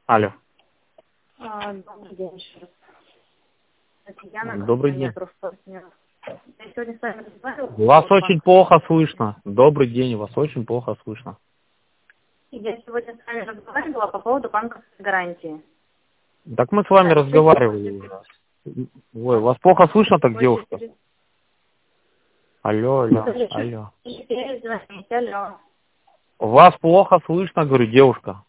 Алло. Добрый день еще раз. Татьяна, Добрый день. Я сегодня с вами разговаривала. Вас очень плохо слышно. Добрый день, вас очень плохо слышно. Я сегодня с вами разговаривала по поводу банковской гарантии. Так мы с вами разговаривали уже. Ой, вас плохо слышно так, девушка? Алло. Алло. Вас плохо слышно, говорю, девушка.